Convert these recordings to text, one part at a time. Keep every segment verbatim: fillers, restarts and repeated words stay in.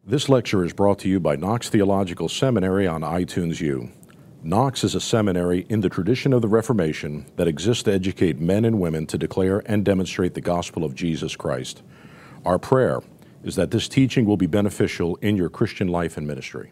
This lecture is brought to you by Knox Theological Seminary on iTunes U. Knox is a seminary in the tradition of the Reformation that exists to educate men and women to declare and demonstrate the gospel of Jesus Christ. Our prayer is that this teaching will be beneficial in your Christian life and ministry.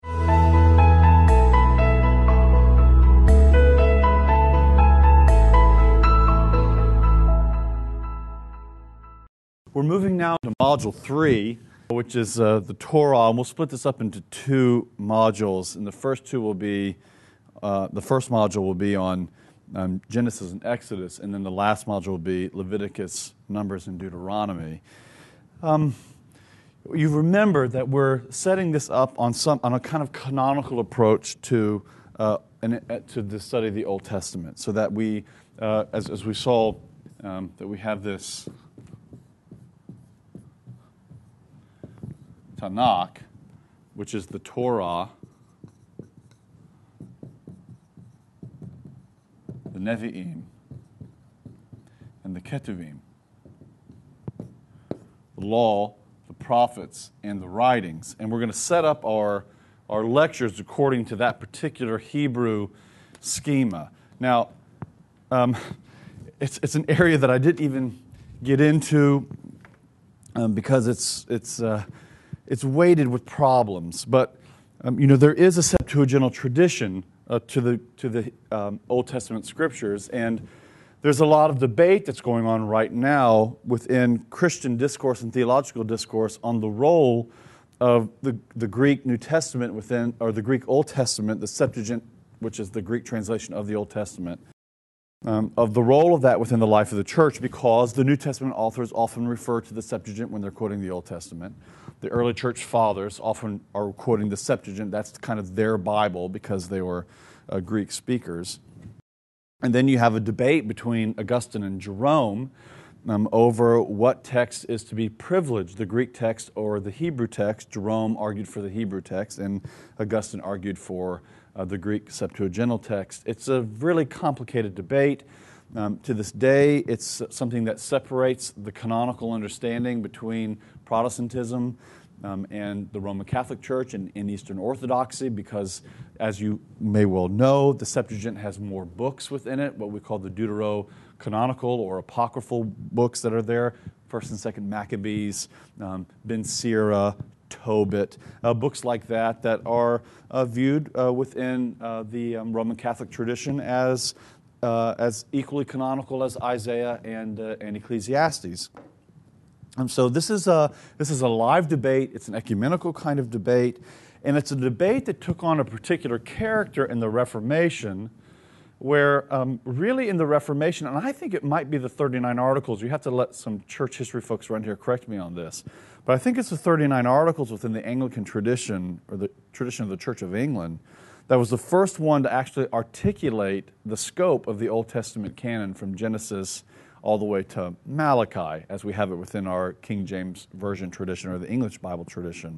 We're moving now to Module three, which is uh, the Torah, and we'll split this up into two modules. And the first two will be, uh, the first module will be on um, Genesis and Exodus, and then the last module will be Leviticus, Numbers, and Deuteronomy. Um, you remember that we're setting this up on some on a kind of canonical approach to uh, an, uh, to the study of the Old Testament, so that we, uh, as, as we saw, um, that we have this Tanakh, which is the Torah, the Nevi'im, and the Ketuvim, the law, the prophets, and the writings. And we're going to set up our, our lectures according to that particular Hebrew schema. Now, um, it's, it's an area that I didn't even get into um, because it's it's uh, It's weighted with problems, but um, you know there is a Septuagintal tradition uh, to the to the um, Old Testament scriptures, and there's a lot of debate that's going on right now within Christian discourse and theological discourse on the role of the the Greek New Testament within, or the Greek Old Testament, the Septuagint, which is the Greek translation of the Old Testament, um, of the role of that within the life of the church, because the New Testament authors often refer to the Septuagint when they're quoting the Old Testament. The early church fathers often are quoting the Septuagint. That's kind of their Bible because they were uh, Greek speakers. And then you have a debate between Augustine and Jerome um, over what text is to be privileged, the Greek text or the Hebrew text. Jerome argued for the Hebrew text, and Augustine argued for uh, the Greek Septuagintal text. It's a really complicated debate. Um, to this day, it's something that separates the canonical understanding between Protestantism um, and the Roman Catholic Church and, and Eastern Orthodoxy, because, as you may well know, the Septuagint has more books within it, what we call the deuterocanonical or apocryphal books that are there, First and Second Maccabees, um, Ben Sira, Tobit, uh, books like that that are uh, viewed uh, within uh, the um, Roman Catholic tradition as Uh, as equally canonical as Isaiah and uh, and Ecclesiastes. And so this is a this is a live debate. It's an ecumenical kind of debate, and it's a debate that took on a particular character in the Reformation, where um, really in the Reformation, and I think it might be the thirty-nine Articles. You have to let some church history folks around here correct me on this, but I think it's the thirty-nine Articles within the Anglican tradition, or the tradition of the Church of England, that was the first one to actually articulate the scope of the Old Testament canon from Genesis all the way to Malachi, as we have it within our King James Version tradition or the English Bible tradition.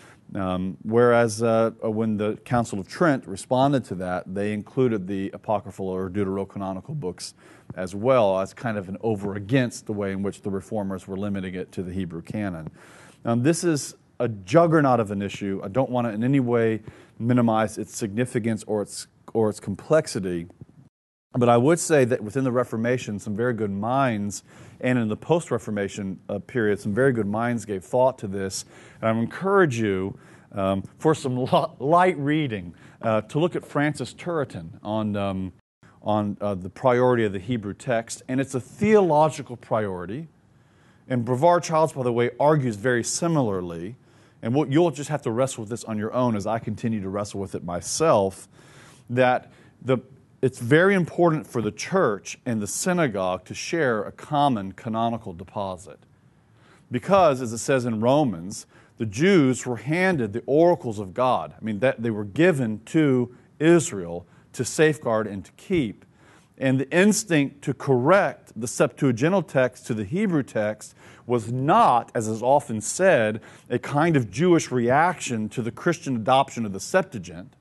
Um, whereas uh, when the Council of Trent responded to that, they included the apocryphal or deuterocanonical books as well, as kind of an over against the way in which the Reformers were limiting it to the Hebrew canon. Um, this is a juggernaut of an issue. I don't want to in any way minimize its significance or its or its complexity, but I would say that within the Reformation, some very good minds, and in the post-Reformation uh, period, some very good minds gave thought to this. And I would encourage you, um, for some light reading, uh, to look at Francis Turretin on um, on uh, the priority of the Hebrew text, and it's a theological priority. And Brevard Childs, by the way, argues very similarly. And what you'll just have to wrestle with this on your own as I continue to wrestle with it myself, that the it's very important for the church and the synagogue to share a common canonical deposit. Because, as it says in Romans, the Jews were handed the oracles of God. I mean, that they were given to Israel to safeguard and to keep. And the instinct to correct the Septuagintal text to the Hebrew text was not, as is often said, a kind of Jewish reaction to the Christian adoption of the Septuagint,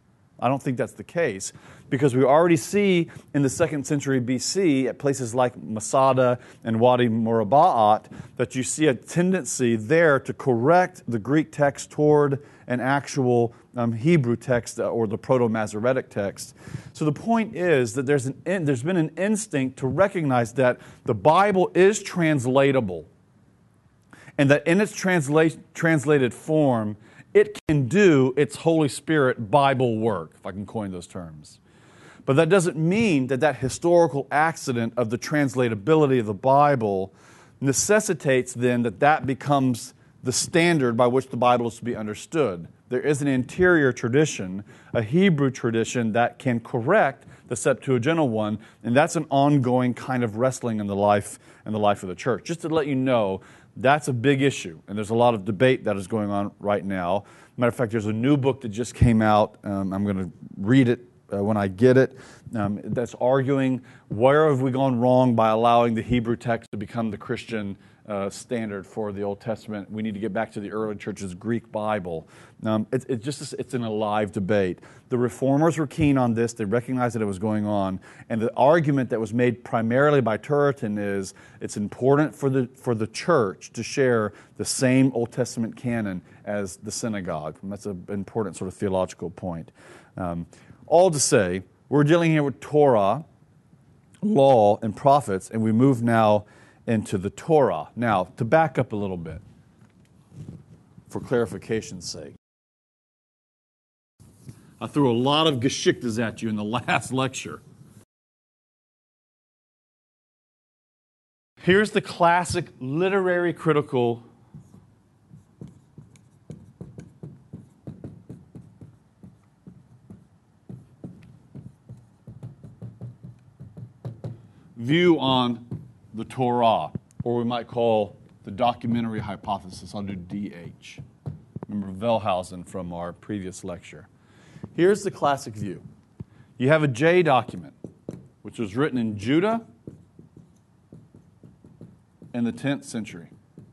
I don't think that's the case, because we already see in the second century B C at places like Masada and Wadi Murabaat that you see a tendency there to correct the Greek text toward an actual um, Hebrew text or the Proto-Masoretic text. So the point is that there's, an in, there's been an instinct to recognize that the Bible is translatable, and that in its transla- translated form, it can do its Holy Spirit Bible work, if I can coin those terms. But that doesn't mean that that historical accident of the translatability of the Bible necessitates then that that becomes the standard by which the Bible is to be understood. There is an interior tradition, a Hebrew tradition, that can correct the Septuagintal one, and that's an ongoing kind of wrestling in the life in the life of the church. Just to let you know, that's a big issue, and there's a lot of debate that is going on right now. Matter of fact, there's a new book that just came out. Um, I'm going to read it uh, when I get it. Um, that's arguing where have we gone wrong by allowing the Hebrew text to become the Christian uh, standard for the Old Testament. We need to get back to the early church's Greek Bible. Um, it, it just it's an alive debate. The Reformers were keen on this. They recognized that it was going on. And the argument that was made primarily by Turretin is it's important for the, for the church to share the same Old Testament canon as the synagogue. And that's an important sort of theological point. Um, all to say, we're dealing here with Torah, law, and prophets, and we move now into the Torah. Now, to back up a little bit, for clarification's sake, I threw a lot of Geschichtes at you in the last lecture. Here's the classic literary critical view on the Torah, or we might call the documentary hypothesis. I'll do D H. Remember Wellhausen from our previous lecture. Here's the classic view. You have a J document, which was written in Judah in the tenth century.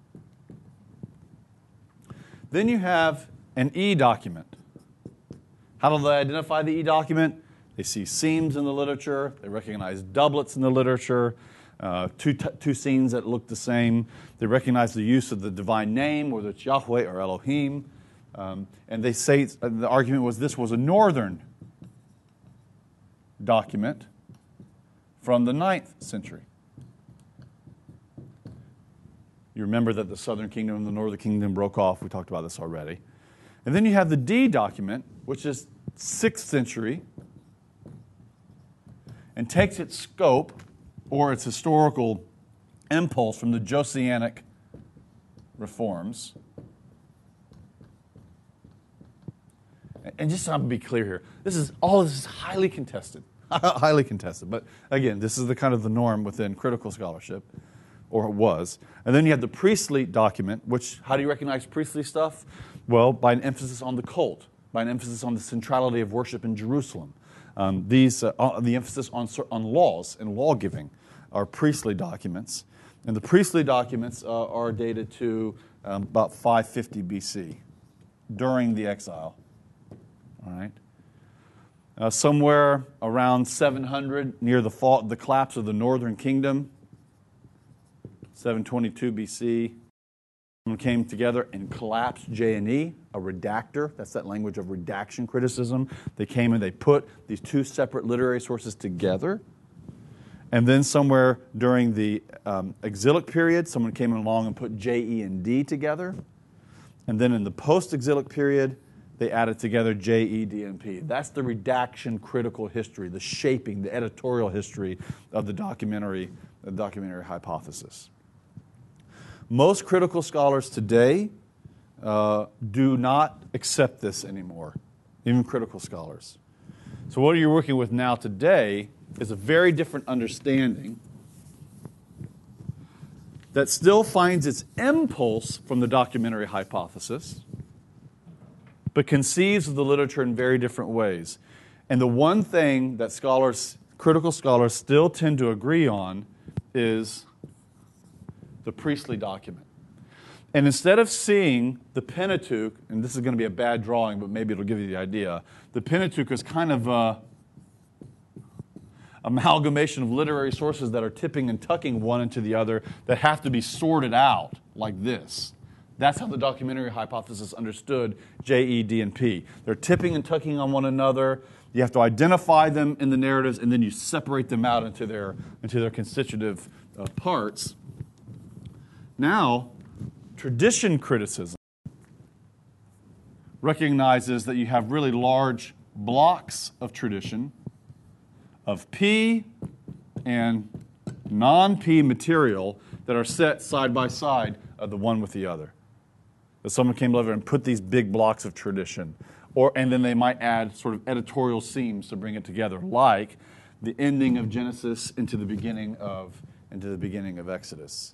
Then you have an E document. How do they identify the E document? They see seams in the literature. They recognize doublets in the literature. Uh, two, t- two scenes that look the same. They recognize the use of the divine name, whether it's Yahweh or Elohim. Um, and they say, uh, the argument was this was a northern document from the ninth century. You remember that the southern kingdom and the northern kingdom broke off. We talked about this already. And then you have the D document, which is sixth century, and takes its scope or its historical impulse from the Josianic reforms. And just so I'm to be clear here, this is all of this is highly contested, highly contested. But again, this is the kind of the norm within critical scholarship, or it was. And then you have the priestly document, which how do you recognize priestly stuff? Well, by an emphasis on the cult, by an emphasis on the centrality of worship in Jerusalem. Um, these uh, the emphasis on on laws and law giving are priestly documents, and the priestly documents uh, are dated to um, about five fifty B C, during the exile. All right, uh, somewhere around seven hundred, near the fall, the collapse of the northern kingdom, seven twenty-two B C. Someone came together and collapsed J and E, a redactor. That's that language of redaction criticism. They came and they put these two separate literary sources together. And then somewhere during the um, exilic period, someone came along and put J, E, and D together. And then in the post-exilic period, they added together J, E, D, and P. That's the redaction critical history, the shaping, the editorial history of the documentary, the documentary hypothesis. Most critical scholars today uh, do not accept this anymore, even critical scholars. So what you're working with now today is a very different understanding that still finds its impulse from the documentary hypothesis, but conceives of the literature in very different ways. And the one thing that scholars, critical scholars still tend to agree on is the priestly document. And instead of seeing the Pentateuch, and this is going to be a bad drawing, but maybe it'll give you the idea, the Pentateuch is kind of a amalgamation of literary sources that are tipping and tucking one into the other that have to be sorted out like this. That's how the documentary hypothesis understood J, E, D, and P. They're tipping and tucking on one another. You have to identify them in the narratives, and then you separate them out into their, into their constitutive uh, parts. Now, tradition criticism recognizes that you have really large blocks of tradition, of P and non-P material that are set side by side of the one with the other. That someone came over and put these big blocks of tradition, or and then they might add sort of editorial seams to bring it together, like the ending of Genesis into the beginning of into the beginning of Exodus.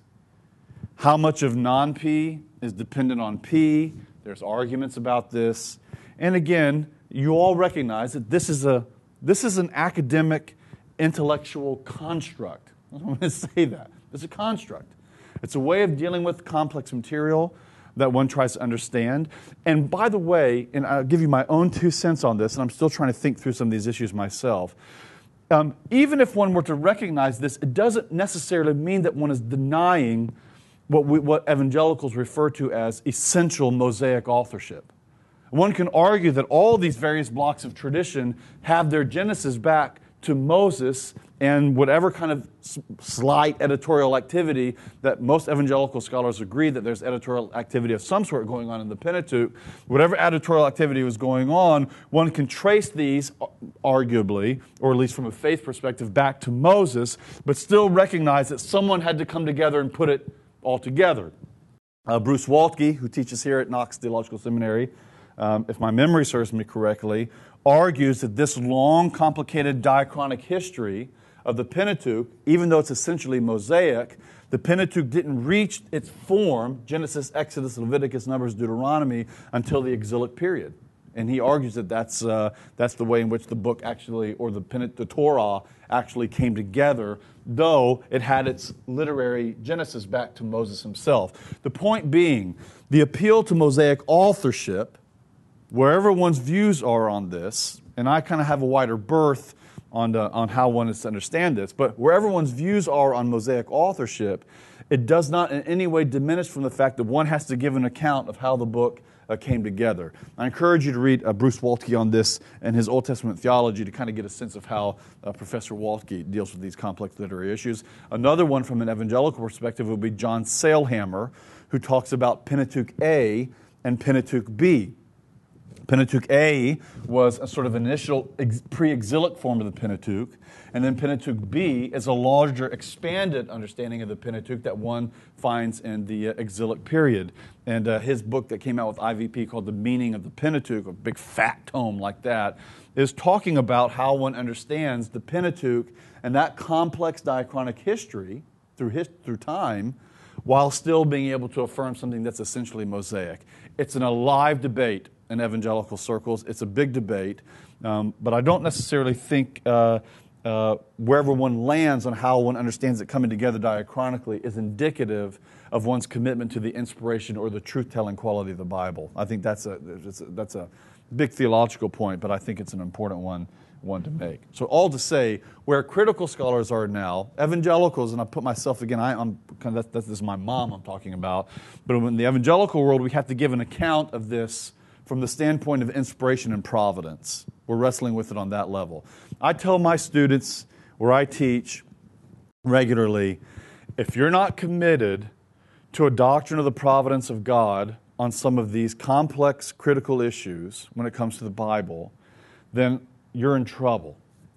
How much of non-P is dependent on P? There's arguments about this. And again, you all recognize that this is a this is an academic, intellectual construct. I'm going to say that. It's a construct. It's a way of dealing with complex material that one tries to understand. And by the way, and I'll give you my own two cents on this, and I'm still trying to think through some of these issues myself. Um, even if one were to recognize this, it doesn't necessarily mean that one is denying what, we, what evangelicals refer to as essential Mosaic authorship. One can argue that all these various blocks of tradition have their genesis back to Moses and whatever kind of slight editorial activity that most evangelical scholars agree that there's editorial activity of some sort going on in the Pentateuch. Whatever editorial activity was going on, one can trace these, arguably, or at least from a faith perspective, back to Moses, but still recognize that someone had to come together and put it all together. Uh, Bruce Waltke, who teaches here at Knox Theological Seminary, um, if my memory serves me correctly, argues that this long, complicated diachronic history of the Pentateuch, even though it's essentially Mosaic, the Pentateuch didn't reach its form, Genesis, Exodus, Leviticus, Numbers, Deuteronomy, until the exilic period. And he argues that that's, uh, that's the way in which the book actually, or the, Pentateuch, the Torah, actually came together, though it had its literary genesis back to Moses himself. The point being, the appeal to Mosaic authorship, wherever one's views are on this, and I kind of have a wider berth on, the, on how one is to understand this, but wherever one's views are on Mosaic authorship, it does not in any way diminish from the fact that one has to give an account of how the book uh, came together. I encourage you to read uh, Bruce Waltke on this and his Old Testament theology to kind of get a sense of how uh, Professor Waltke deals with these complex literary issues. Another one from an evangelical perspective would be John Sailhammer, who talks about Pentateuch A and Pentateuch B. Pentateuch A was a sort of initial ex- pre-exilic form of the Pentateuch, and then Pentateuch B is a larger, expanded understanding of the Pentateuch that one finds in the uh, exilic period. And uh, his book that came out with I V P called The Meaning of the Pentateuch, a big fat tome like that, is talking about how one understands the Pentateuch and that complex diachronic history through his, through time, while still being able to affirm something that's essentially Mosaic. It's an alive debate in evangelical circles. It's a big debate, um, but I don't necessarily think uh, uh, wherever one lands on how one understands it coming together diachronically is indicative of one's commitment to the inspiration or the truth-telling quality of the Bible. I think that's a, a that's a big theological point, but I think it's an important one one to make. So all to say, where critical scholars are now, evangelicals, and I put myself again, I, I'm kind of, that's, that's, this is my mom I'm talking about, but in the evangelical world, we have to give an account of this from the standpoint of inspiration and providence. We're wrestling with it on that level. I tell my students, where I teach regularly, if you're not committed to a doctrine of the providence of God on some of these complex, critical issues when it comes to the Bible, then you're in trouble.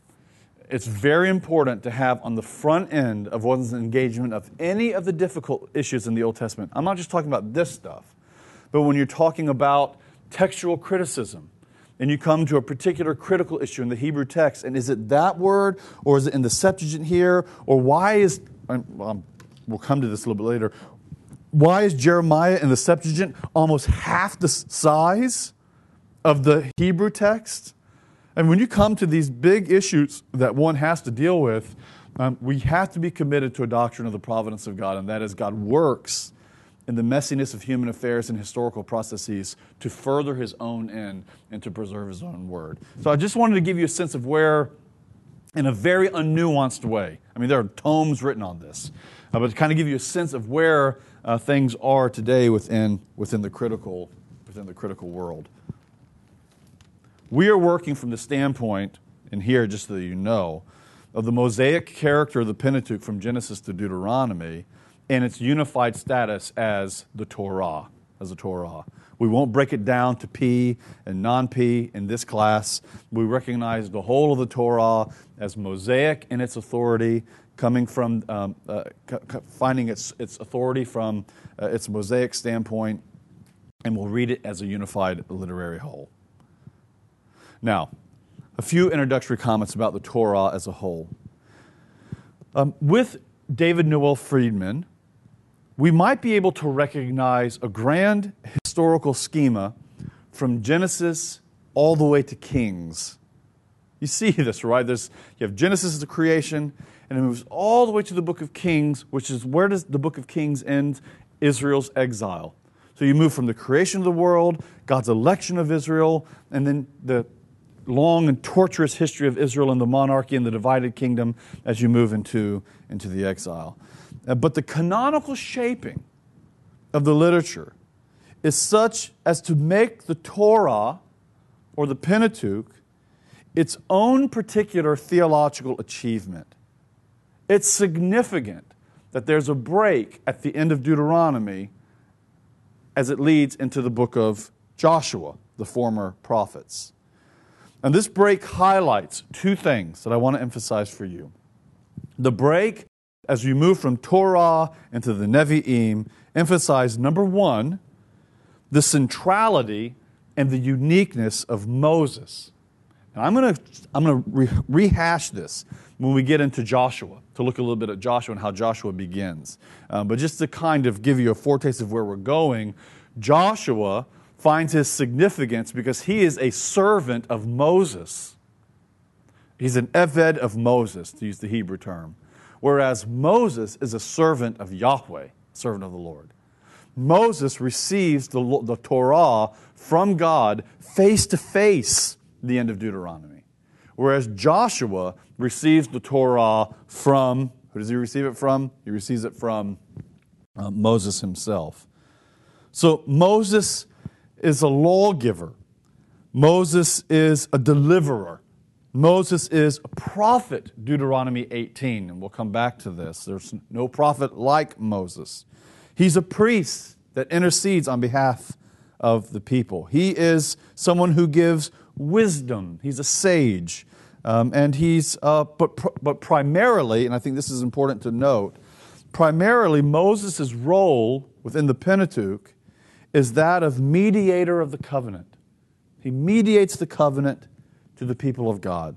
It's very important to have on the front end of one's engagement of any of the difficult issues in the Old Testament. I'm not just talking about this stuff, but when you're talking about textual criticism, and you come to a particular critical issue in the Hebrew text, and is it that word, or is it in the Septuagint here, or why is, um, we'll come to this a little bit later, why is Jeremiah in the Septuagint almost half the size of the Hebrew text? And when you come to these big issues that one has to deal with, um, we have to be committed to a doctrine of the providence of God, and that is God works in the messiness of human affairs and historical processes to further his own end and to preserve his own word. So I just wanted to give you a sense of where, in a very unnuanced way, I mean, there are tomes written on this, uh, but to kind of give you a sense of where uh, things are today within, within, the critical, within the critical world. We are working from the standpoint, and here, just so that you know, of the Mosaic character of the Pentateuch from Genesis to Deuteronomy and its unified status as the Torah, as a Torah. We won't break it down to P and non-P in this class. We recognize the whole of the Torah as Mosaic in its authority, coming from, um, uh, finding its, its authority from uh, its Mosaic standpoint, and we'll read it as a unified literary whole. Now, a few introductory comments about the Torah as a whole. Um, with David Noel Friedman, we might be able to recognize a grand historical schema from Genesis all the way to Kings. You see this, right? There's, you have Genesis as the creation, and it moves all the way to the book of Kings, which is where does the book of Kings end? Israel's exile. So you move from the creation of the world, God's election of Israel, and then the long and torturous history of Israel and the monarchy and the divided kingdom as you move into, into the exile. Uh, but the canonical shaping of the literature is such as to make the Torah, or the Pentateuch, its own particular theological achievement. It's significant that there's a break at the end of Deuteronomy as it leads into the book of Joshua, the former prophets. And this break highlights two things that I want to emphasize for you. The break, as we move from Torah into the Nevi'im, emphasize, number one, the centrality and the uniqueness of Moses. And I'm going to I'm going to re- rehash this when we get into Joshua, to look a little bit at Joshua and how Joshua begins. Um, but just to kind of give you a foretaste of where we're going, Joshua finds his significance because he is a servant of Moses. He's an Eved of Moses, to use the Hebrew term. Whereas Moses is a servant of Yahweh, servant of the Lord. Moses receives the, the Torah from God face to face at the end of Deuteronomy. Whereas Joshua receives the Torah from, who does he receive it from? He receives it from uh, Moses himself. So Moses is a lawgiver. Moses is a deliverer. Moses is a prophet, Deuteronomy eighteen, and we'll come back to this. There's no prophet like Moses. He's a priest that intercedes on behalf of the people. He is someone who gives wisdom. He's a sage. Um, and he's, uh, but, but primarily, and I think this is important to note, primarily Moses' role within the Pentateuch is that of mediator of the covenant. He mediates the covenant to the people of God.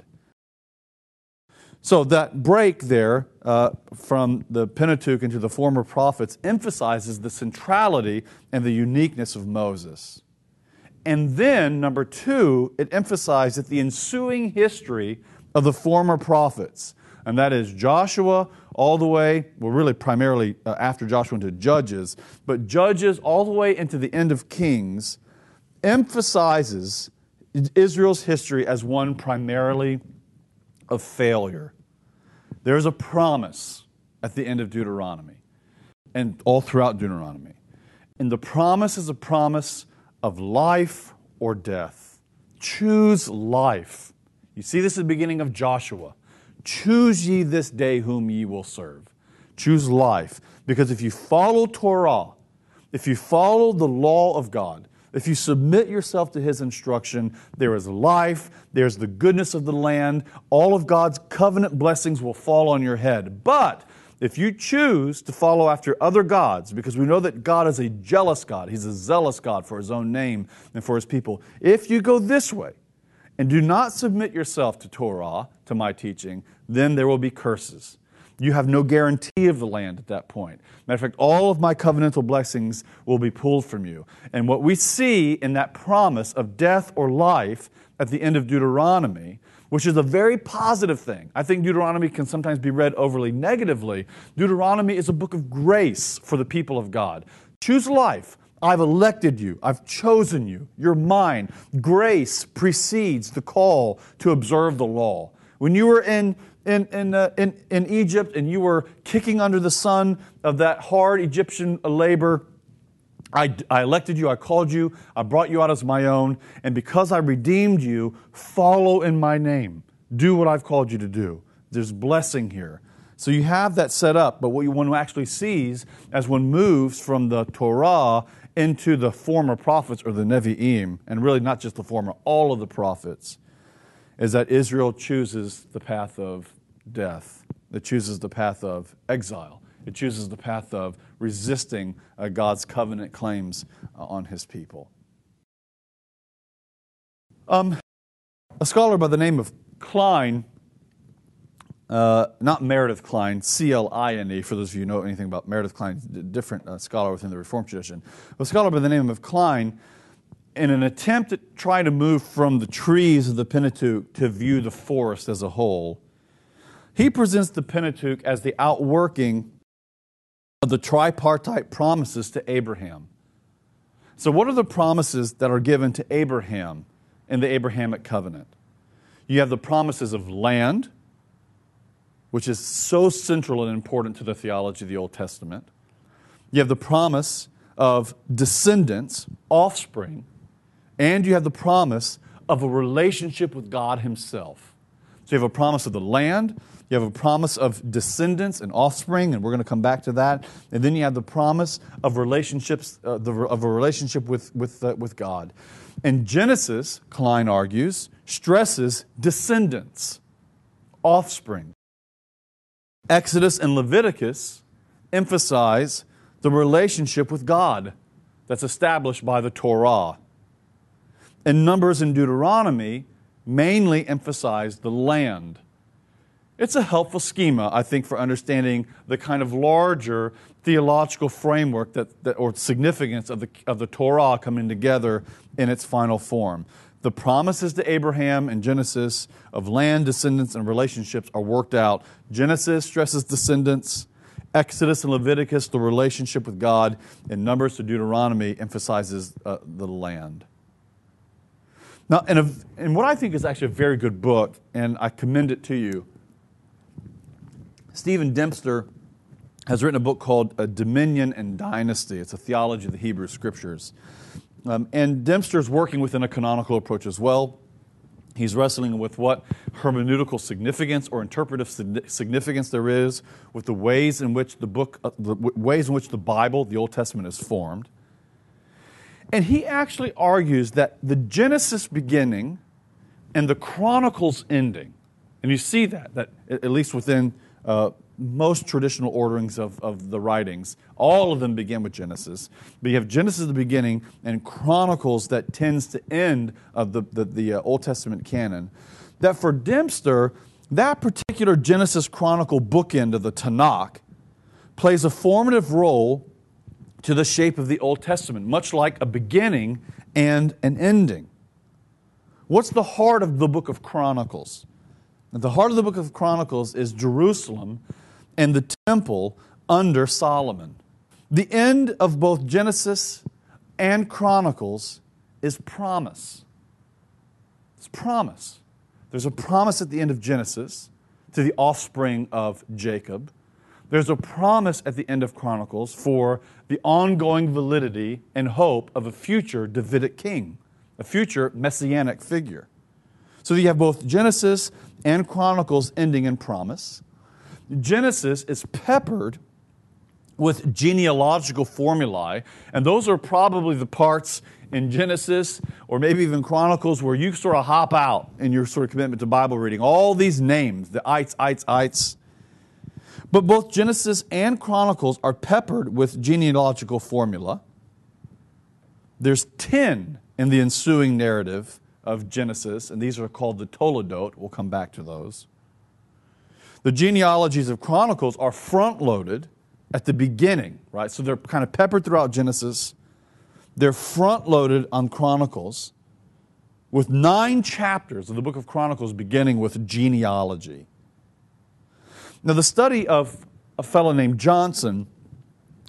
So that break there uh, from the Pentateuch into the former prophets emphasizes the centrality and the uniqueness of Moses. And then, number two, it emphasizes the ensuing history of the former prophets. And that is Joshua all the way, well, really primarily uh, after Joshua into Judges, but Judges all the way into the end of Kings emphasizes Israel's history as one primarily of failure. There's a promise at the end of Deuteronomy and all throughout Deuteronomy. And the promise is a promise of life or death. Choose life. You see this at the beginning of Joshua. Choose ye this day whom ye will serve. Choose life. Because if you follow Torah, if you follow the law of God, if you submit yourself to His instruction, there is life, there's the goodness of the land, all of God's covenant blessings will fall on your head. But if you choose to follow after other gods, because we know that God is a jealous God, He's a zealous God for His own name and for His people. If you go this way and do not submit yourself to Torah, to my teaching, then there will be curses. You have no guarantee of the land at that point. Matter of fact, all of my covenantal blessings will be pulled from you. And what we see in that promise of death or life at the end of Deuteronomy, which is a very positive thing. I think Deuteronomy can sometimes be read overly negatively. Deuteronomy is a book of grace for the people of God. Choose life. I've elected you. I've chosen you. You're mine. Grace precedes the call to observe the law. When you were in in in, uh, in in Egypt and you were kicking under the sun of that hard Egyptian labor, I, I elected you, I called you, I brought you out as my own, and because I redeemed you, follow in my name. Do what I've called you to do. There's blessing here. So you have that set up, but what one actually sees as one moves from the Torah into the former prophets, or the Nevi'im, and really not just the former, all of the prophets, is that Israel chooses the path of death. It chooses the path of exile. It chooses the path of resisting uh, God's covenant claims uh, on His people. Um, a scholar by the name of Klein, uh, not Meredith Klein, C L I N E, for those of you who know anything about Meredith Klein, a different uh, scholar within the Reformed tradition. A scholar by the name of Klein, in an attempt to try to move from the trees of the Pentateuch to view the forest as a whole, he presents the Pentateuch as the outworking of the tripartite promises to Abraham. So what are the promises that are given to Abraham in the Abrahamic covenant? You have the promises of land, which is so central and important to the theology of the Old Testament. You have the promise of descendants, offspring, and you have the promise of a relationship with God Himself. So you have a promise of the land, you have a promise of descendants and offspring, and we're going to come back to that. And then you have the promise of relationships, uh, the, of a relationship with with uh, with God. And Genesis, Klein argues, stresses descendants, offspring. Exodus and Leviticus emphasize the relationship with God that's established by the Torah. And Numbers and Deuteronomy mainly emphasize the land. It's a helpful schema, I think, for understanding the kind of larger theological framework that, that or significance of the, of the Torah coming together in its final form. The promises to Abraham in Genesis of land, descendants, and relationships are worked out. Genesis stresses descendants. Exodus and Leviticus, the relationship with God. And Numbers to Deuteronomy emphasizes uh, the land. Now, in, a, in what I think is actually a very good book, and I commend it to you, Stephen Dempster has written a book called uh, Dominion and Dynasty. It's a theology of the Hebrew Scriptures. Um, and Dempster's working within a canonical approach as well. He's wrestling with what hermeneutical significance or interpretive significance there is with the ways in which the book, uh, the ways in which the Bible, the Old Testament, is formed. And he actually argues that the Genesis beginning and the Chronicles ending, and you see that, that at least within uh, most traditional orderings of, of the writings, all of them begin with Genesis. But you have Genesis at the beginning and Chronicles that tends to end of the, the, the uh, Old Testament canon. That for Dempster, that particular Genesis Chronicle bookend of the Tanakh plays a formative role to the shape of the Old Testament, much like a beginning and an ending. What's the heart of the book of Chronicles? The heart of the book of Chronicles is Jerusalem and the temple under Solomon. The end of both Genesis and Chronicles is promise. It's promise. There's a promise at the end of Genesis to the offspring of Jacob. There's a promise at the end of Chronicles for the ongoing validity and hope of a future Davidic king, a future messianic figure. So you have both Genesis and Chronicles ending in promise. Genesis is peppered with genealogical formulae, and those are probably the parts in Genesis or maybe even Chronicles where you sort of hop out in your sort of commitment to Bible reading. All these names, the ites, ites, ites. But both Genesis and Chronicles are peppered with genealogical formula. There's ten in the ensuing narrative of Genesis, and these are called the Toledot. We'll come back to those. The genealogies of Chronicles are front-loaded at the beginning, right? So they're kind of peppered throughout Genesis. They're front-loaded on Chronicles with nine chapters of the book of Chronicles beginning with genealogy. Now, the study of a fellow named Johnson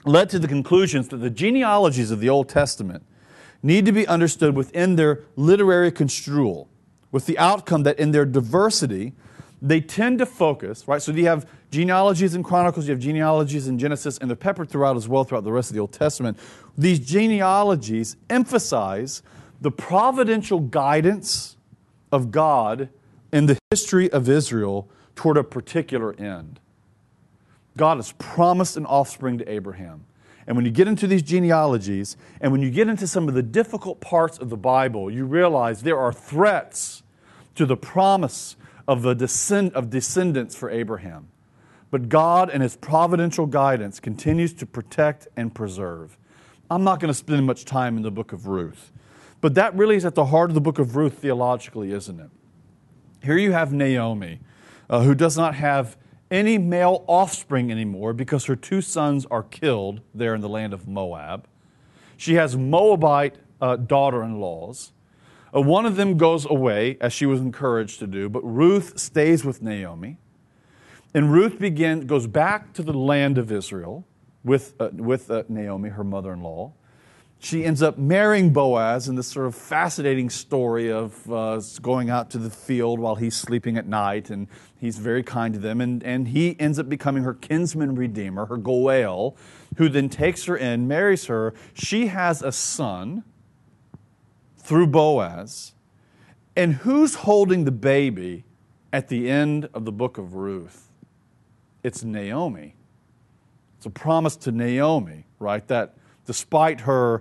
led to the conclusions that the genealogies of the Old Testament need to be understood within their literary construal, with the outcome that in their diversity, they tend to focus, right? So you have genealogies in Chronicles, you have genealogies in Genesis, and they're peppered throughout as well throughout the rest of the Old Testament. These genealogies emphasize the providential guidance of God in the history of Israel toward a particular end. God has promised an offspring to Abraham. And when you get into these genealogies, and when you get into some of the difficult parts of the Bible, you realize there are threats to the promise of the descend of descendants for Abraham. But God and His providential guidance continues to protect and preserve. I'm not going to spend much time in the book of Ruth, but that really is at the heart of the book of Ruth theologically, isn't it? Here you have Naomi, uh, who does not have any male offspring anymore because her two sons are killed there in the land of Moab. She has Moabite uh, daughter-in-laws. Uh, one of them goes away, as she was encouraged to do, but Ruth stays with Naomi. And Ruth begins, goes back to the land of Israel with, uh, with uh, Naomi, her mother-in-law. She ends up marrying Boaz in this sort of fascinating story of uh, going out to the field while he's sleeping at night, and he's very kind to them. And, and he ends up becoming her kinsman redeemer, her Goel, who then takes her in, marries her. She has a son through Boaz. And who's holding the baby at the end of the book of Ruth? It's Naomi. It's a promise to Naomi, right, that despite her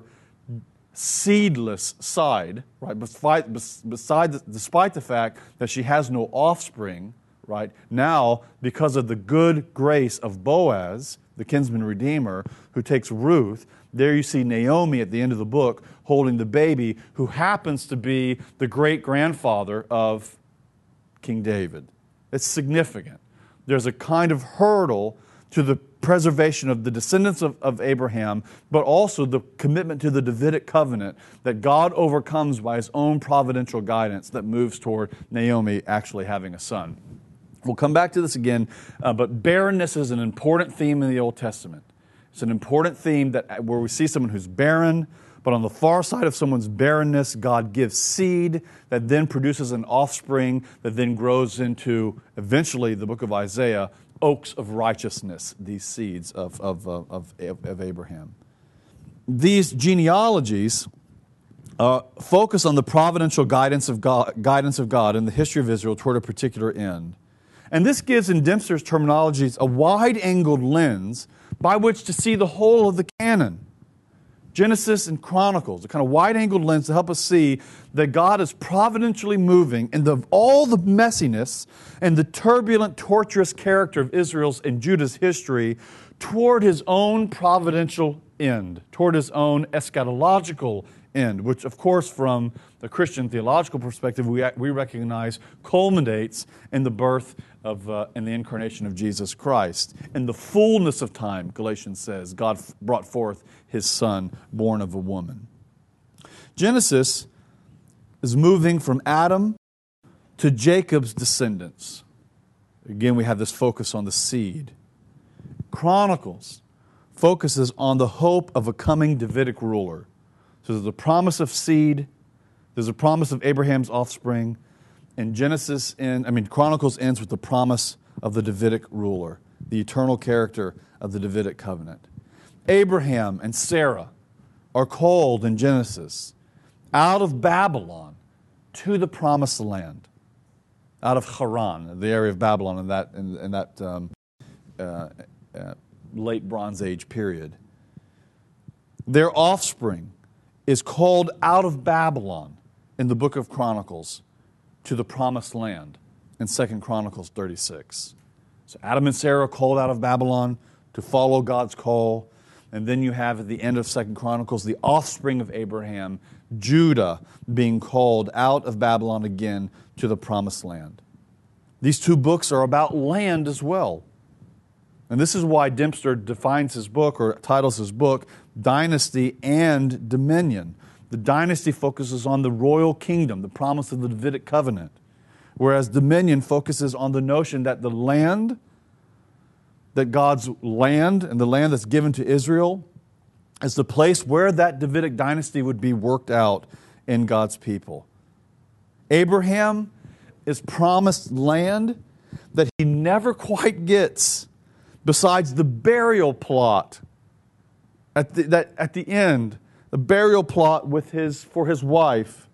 seedless side, right, despite, beside the, despite the fact that she has no offspring, right, now, because of the good grace of Boaz, the kinsman redeemer, who takes Ruth, there you see Naomi at the end of the book holding the baby, who happens to be the great-grandfather of King David. It's significant. There's a kind of hurdle to the preservation of the descendants of, of Abraham, but also the commitment to the Davidic covenant that God overcomes by His own providential guidance that moves toward Naomi actually having a son. We'll come back to this again, uh, but barrenness is an important theme in the Old Testament. It's an important theme that where we see someone who's barren, but on the far side of someone's barrenness, God gives seed that then produces an offspring that then grows into, eventually, the book of Isaiah, oaks of righteousness, these seeds of, of, of, of, of Abraham. These genealogies uh, focus on the providential guidance of, God, guidance of God in the history of Israel toward a particular end. And this gives, in Dempster's terminologies, a wide-angled lens by which to see the whole of the canon. Genesis and Chronicles, a kind of wide-angled lens to help us see that God is providentially moving in the, all the messiness and the turbulent, torturous character of Israel's and Judah's history toward His own providential end, toward His own eschatological end, which, of course, from the Christian theological perspective, we, we recognize culminates in the birth of uh, and the incarnation of Jesus Christ. In the fullness of time, Galatians says, God f- brought forth His Son, born of a woman. Genesis is moving from Adam to Jacob's descendants. Again, we have this focus on the seed. Chronicles focuses on the hope of a coming Davidic ruler. So there's a promise of seed, there's a promise of Abraham's offspring, and Genesis, in, I mean, Chronicles ends with the promise of the Davidic ruler, the eternal character of the Davidic covenant. Abraham and Sarah are called in Genesis out of Babylon to the promised land, out of Haran, the area of Babylon in that, in, in that um, uh, uh, late Bronze Age period. Their offspring is called out of Babylon in the book of Chronicles to the promised land in Second Chronicles thirty-six. So Adam and Sarah are called out of Babylon to follow God's call. And then you have at the end of Second Chronicles the offspring of Abraham, Judah, being called out of Babylon again to the promised land. These two books are about land as well. And this is why Dempster defines his book, or titles his book, Dynasty and Dominion. The dynasty focuses on the royal kingdom, the promise of the Davidic covenant, whereas dominion focuses on the notion that the land that God's land and the land that's given to Israel is the place where that Davidic dynasty would be worked out in God's people. Abraham is promised land that he never quite gets, besides the burial plot at the, that, at the end, the burial plot with his, for his wife.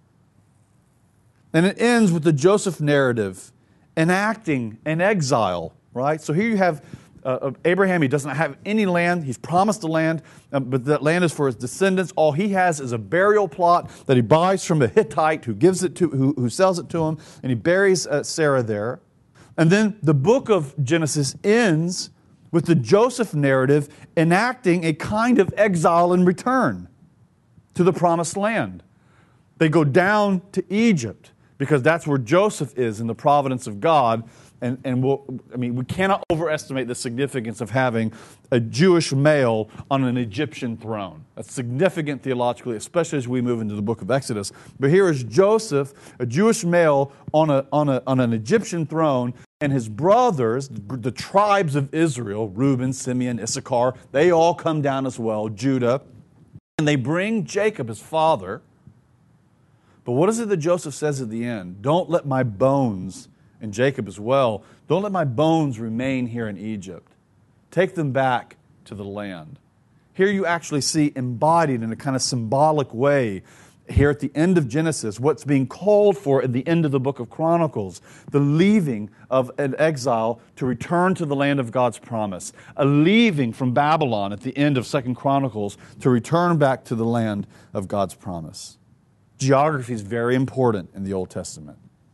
And it ends with the Joseph narrative enacting an exile, right? So here you have uh, Abraham. He doesn't have any land. He's promised the land, um, but that land is for his descendants. All he has is a burial plot that he buys from a Hittite who gives it to, who, who sells it to him, and he buries uh, Sarah there. And then the book of Genesis ends with the Joseph narrative enacting a kind of exile and return to the promised land. They go down to Egypt because that's where Joseph is in the providence of God. And, and we'll, I mean, we cannot overestimate the significance of having a Jewish male on an Egyptian throne. That's significant theologically, especially as we move into the book of Exodus. But here is Joseph, a Jewish male on, a, on, a, on an Egyptian throne, and his brothers, the tribes of Israel, Reuben, Simeon, Issachar, they all come down as well, Judah, and they bring Jacob, his father. But what is it that Joseph says at the end? Don't let my bones, and Jacob as well, don't let my bones remain here in Egypt. Take them back to the land. Here you actually see embodied in a kind of symbolic way, here at the end of Genesis, what's being called for at the end of the book of Chronicles, the leaving of an exile to return to the land of God's promise, a leaving from Babylon at the end of Second Chronicles to return back to the land of God's promise. Geography is very important in the Old Testament.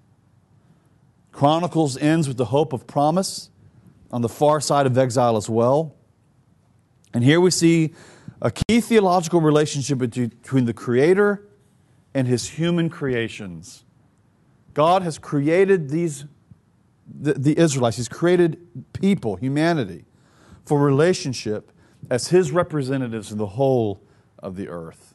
Chronicles ends with the hope of promise on the far side of exile as well. And here we see a key theological relationship between the Creator and His human creations. God has created these, the, the Israelites, He's created people, humanity, for relationship as His representatives in the whole of the earth.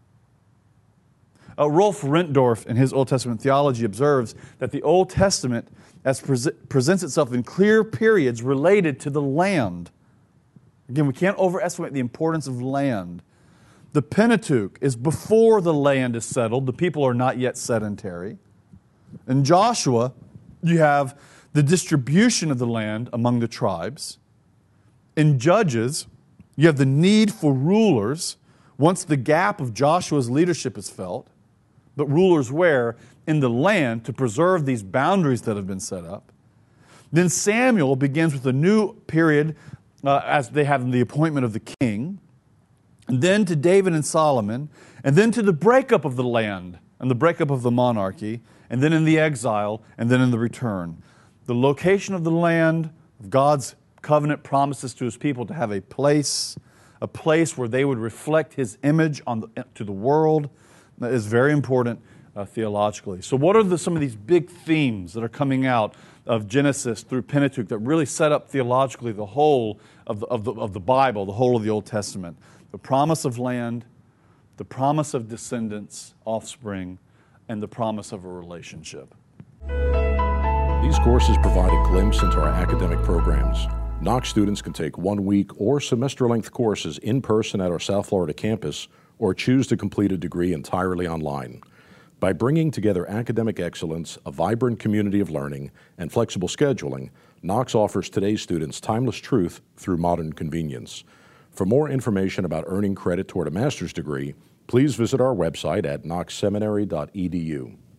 Uh, Rolf Rentdorf, in his Old Testament theology, observes that the Old Testament as pre- presents itself in clear periods related to the land. Again, we can't overestimate the importance of land. The Pentateuch is before the land is settled. The people are not yet sedentary. In Joshua, you have the distribution of the land among the tribes. In Judges, you have the need for rulers once the gap of Joshua's leadership is felt. But rulers where? In the land to preserve these boundaries that have been set up. Then Samuel begins with a new period uh, as they have the appointment of the king. And then to David and Solomon. And then to the breakup of the land and the breakup of the monarchy. And then in the exile. And then in the return. The location of the land, of God's covenant promises to His people to have a place, a place where they would reflect His image on the, to the world. That is very important uh, theologically. So what are the, some of these big themes that are coming out of Genesis through Pentateuch that really set up theologically the whole of the, of the, of the Bible, the whole of the Old Testament? The promise of land, the promise of descendants, offspring, and the promise of a relationship. These courses provide a glimpse into our academic programs. Knox students can take one-week or semester-length courses in person at our South Florida campus or choose to complete a degree entirely online. By bringing together academic excellence, a vibrant community of learning, and flexible scheduling, Knox offers today's students timeless truth through modern convenience. For more information about earning credit toward a master's degree, please visit our website at knox seminary dot e d u.